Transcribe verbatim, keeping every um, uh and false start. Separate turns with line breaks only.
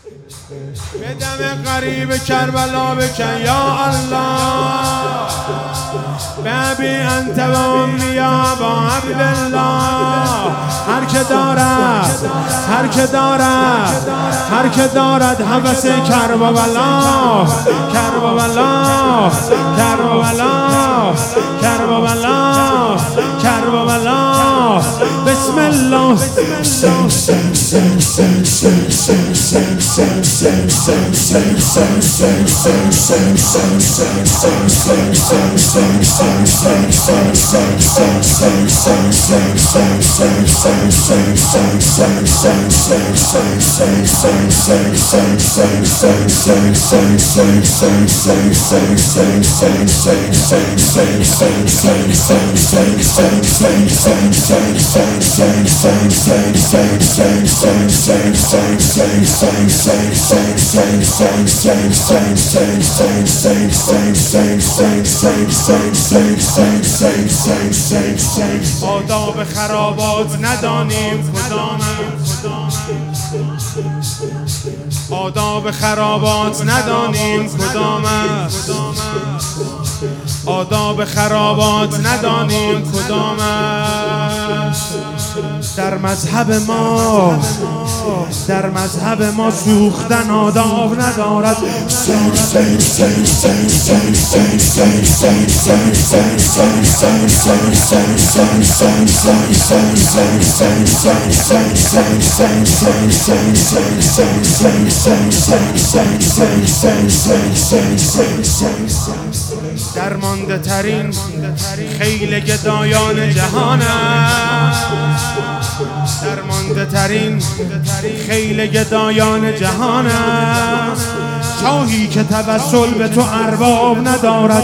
به دم غریب کربلا بکن یا الله. ببی انت و امی یا ابا عبدالله. هر که دارد هر که دارد هر که دارد هوس کربلا کربلا کربلا کربلا کربلا. بسم الله. آداب خرابات ندانیم کدامند. آداب خرابات ندانیم کدامند. آداب خرابات ندانیم کدامند. در مذهب ما در مذهب ما سوختن آداب ندارد. درمانده ترین خیل گدایان جهان است. درمانده ترین خیل گدایان جهان است. شاهی که توسل به تو ارباب ندارد.